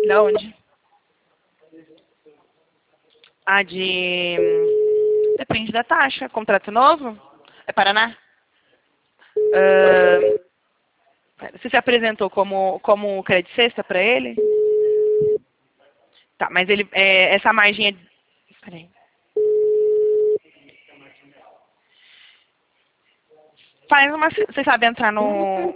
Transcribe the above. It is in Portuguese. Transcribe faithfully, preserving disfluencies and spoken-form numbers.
Da onde? Ah, de... Depende da taxa. Contrato novo? É Paraná? Ah, você se apresentou como, como crédito sexta para ele? Tá, mas ele, é, essa margem é... Peraí. Faz uma... Você sabe entrar no...